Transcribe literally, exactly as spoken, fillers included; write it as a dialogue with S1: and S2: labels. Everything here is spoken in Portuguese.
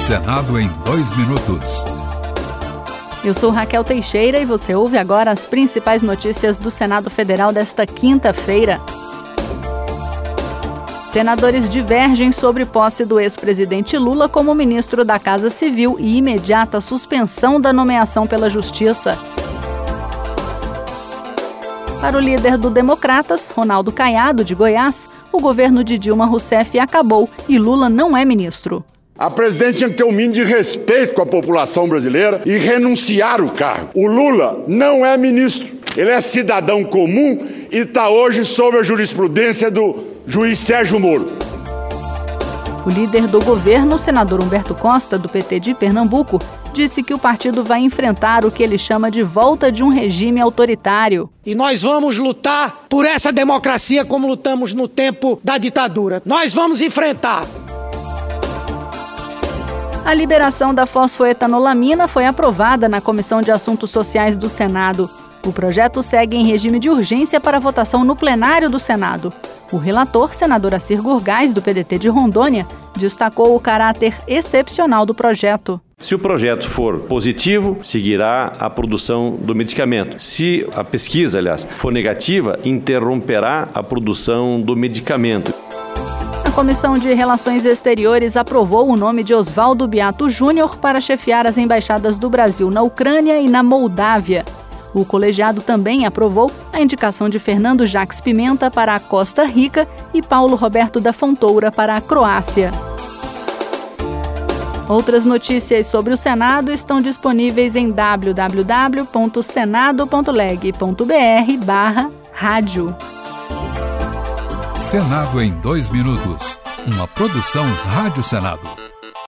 S1: Senado em dois minutos.
S2: Eu sou Raquel Teixeira e você ouve agora as principais notícias do Senado Federal desta quinta-feira. Senadores divergem sobre posse do ex-presidente Lula como ministro da Casa Civil e imediata suspensão da nomeação pela Justiça. Para o líder do Democratas, Ronaldo Caiado, de Goiás, o governo de Dilma Rousseff acabou e Lula não é ministro.
S3: A presidente tinha que ter um mínimo de respeito com a população brasileira e renunciar o cargo. O Lula não é ministro, ele é cidadão comum e está hoje sob a jurisprudência do juiz Sérgio Moro.
S2: O líder do governo, o senador Humberto Costa, do P T de Pernambuco, disse que o partido vai enfrentar o que ele chama de volta de um regime autoritário.
S4: E nós vamos lutar por essa democracia como lutamos no tempo da ditadura. Nós vamos enfrentar.
S2: A liberação da fosfoetanolamina foi aprovada na Comissão de Assuntos Sociais do Senado. O projeto segue em regime de urgência para votação no plenário do Senado. O relator, senador Assir Gurgás, do P D T de Rondônia, destacou o caráter excepcional do projeto.
S5: Se o projeto for positivo, seguirá a produção do medicamento. Se a pesquisa, aliás, for negativa, interromperá a produção do medicamento.
S2: A Comissão de Relações Exteriores aprovou o nome de Oswaldo Biato Júnior para chefiar as embaixadas do Brasil na Ucrânia e na Moldávia. O colegiado também aprovou a indicação de Fernando Jacques Pimenta para a Costa Rica e Paulo Roberto da Fontoura para a Croácia. Outras notícias sobre o Senado estão disponíveis em w w w ponto senado ponto leg ponto b r barra rádio.
S1: Senado em dois minutos. Uma produção Rádio Senado.